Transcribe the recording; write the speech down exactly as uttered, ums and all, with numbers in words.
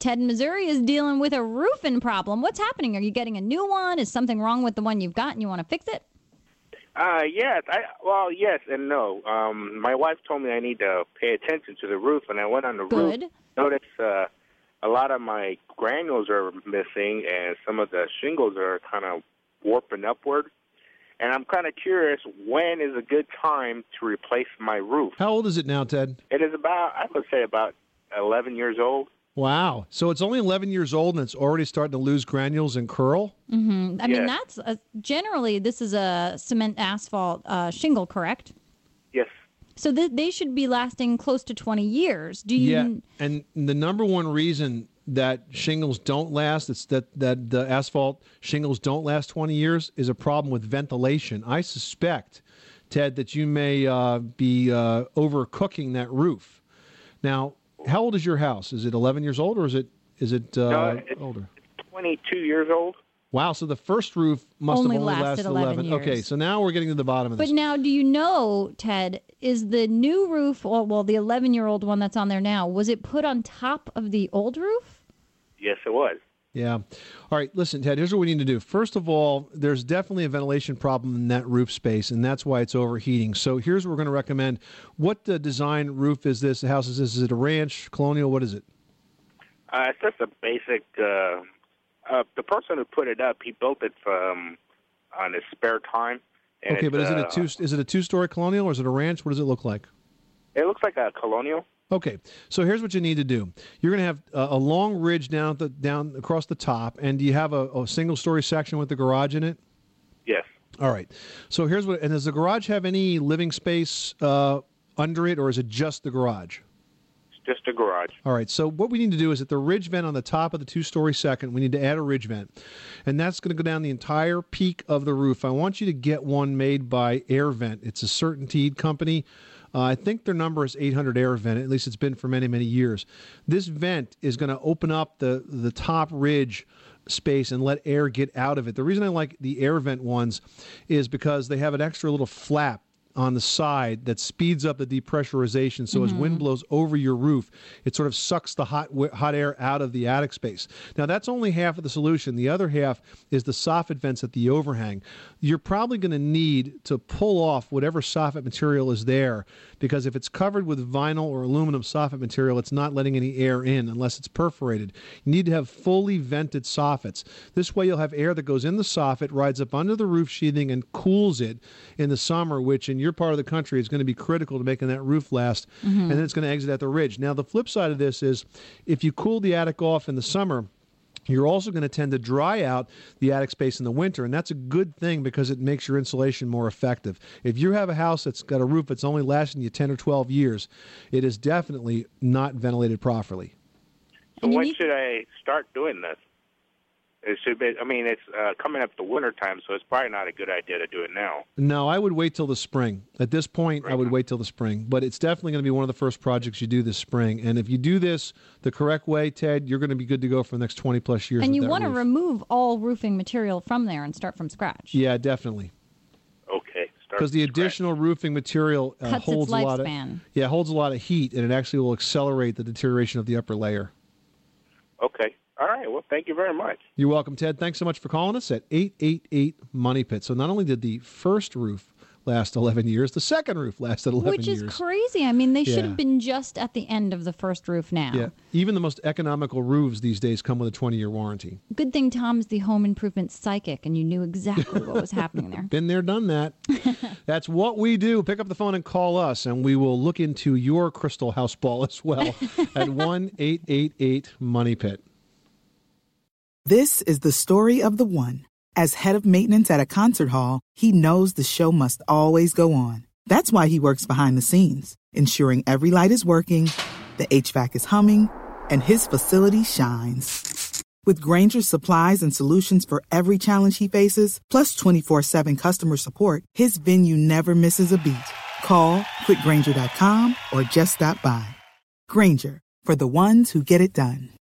Ted in Missouri is dealing with a roofing problem. What's happening? Are you getting a new one? Is something wrong with the one you've got and you want to fix it? Uh, yes. I, well, yes and no. Um, my wife told me I need to pay attention to the roof, and I went on the Good. roof. Noticed uh, a lot of my granules are missing, and some of the shingles are kind of warping upward. And I'm kind of curious, when is a good time to replace my roof? How old is it now, Ted? It is about, I would say, about eleven years old. Wow. So it's only eleven years old, and it's already starting to lose granules and curl? Mm-hmm. I Yes. mean, that's a, generally, this is a cement asphalt uh, shingle, correct? Yes. So th- they should be lasting close to twenty years. Do you? Yeah, and the number one reason that shingles don't last, it's that, that the asphalt shingles don't last twenty years, is a problem with ventilation. I suspect, Ted, that you may uh, be uh, overcooking that roof. Now, how old is your house? Is it eleven years old, or is it is it uh, No, it's older? twenty-two years old. Wow, so the first roof must Only have only lasted lasted eleven eleven. years. Okay, so now we're getting to the bottom of But this. now, do you know, Ted, is the new roof, well, well the eleven-year-old one that's on there now, was it put on top of the old roof? Yes, it was. Yeah. All right, listen, Ted, here's what we need to do. First of all, there's definitely a ventilation problem in that roof space, and that's why it's overheating. So here's what we're going to recommend. What uh, design roof is this? The house is this? Is it a ranch, colonial? What is it? Uh, it's just a basic. Uh, uh, the person who put it up, he built it from on his spare time. And Okay, but is it a uh, two? Is it a two-story colonial, or is it a ranch? What does it look like? It looks like a colonial. Okay, so here's what you need to do. You're going to have a, a long ridge down at the down across the top, and do you have a, a single-story section with the garage in it? Yes. All right. So here's what. And does the garage have any living space uh, under it, or is it just the garage? It's just a garage. All right. So what we need to do is at the ridge vent on the top of the two-story second, we need to add a ridge vent, and that's going to go down the entire peak of the roof. I want you to get one made by Air Vent. It's a CertainTeed company. Uh, I think their number is eight hundred Air Vent. At least it's been for many, many years. This vent is going to open up the, the top ridge space and let air get out of it. The reason I like the Air Vent ones is because they have an extra little flap on the side that speeds up the depressurization. So mm-hmm. as wind blows over your roof, it sort of sucks the hot hot air out of the attic space. Now, that's only half of the solution. The other half is the soffit vents at the overhang. You're probably going to need to pull off whatever soffit material is there, because if it's covered with vinyl or aluminum soffit material, it's not letting any air in unless it's perforated. You need to have fully vented soffits. This way you'll have air that goes in the soffit, rides up under the roof sheathing, and cools it in the summer, which in your part of the country is going to be critical to making that roof last, mm-hmm. and then it's going to exit at the ridge. Now, the flip side of this is if you cool the attic off in the summer, you're also going to tend to dry out the attic space in the winter, and that's a good thing because it makes your insulation more effective. If you have a house that's got a roof that's only lasting you ten or twelve years, it is definitely not ventilated properly. So when need- should I start doing this? It should be, I mean, it's uh, coming up the winter time, so it's probably not a good idea to do it now. No, I would wait till the spring. At this point, right. I would wait till the spring. But it's definitely going to be one of the first projects you do this spring. And if you do this the correct way, Ted, you're going to be good to go for the next twenty plus years. And you want to remove all roofing material from there and start from scratch. Yeah, definitely. Okay. Because the additional scratch. roofing material uh, Cuts holds its a lot of yeah holds a lot of heat, and it actually will accelerate the deterioration of the upper layer. Okay. All right. Well, thank you very much. You're welcome, Ted. Thanks so much for calling us at eight eight eight Money Pit. So not only did the first roof last eleven years, the second roof lasted eleven Which years. Which is crazy. I mean, they yeah. should have been just at the end of the first roof now. Yeah. Even the most economical roofs these days come with a twenty-year warranty. Good thing Tom's the home improvement psychic, and you knew exactly what was happening there. Been there, done that. That's what we do. Pick up the phone and call us, and we will look into your crystal house ball as well at one eight eight eight Money Pit. This is the story of the one. As head of maintenance at a concert hall, he knows the show must always go on. That's why he works behind the scenes, ensuring every light is working, the H V A C is humming, and his facility shines. With Grainger's supplies and solutions for every challenge he faces, plus twenty-four seven customer support, his venue never misses a beat. Call quick grainger dot com or just stop by. Grainger, for the ones who get it done.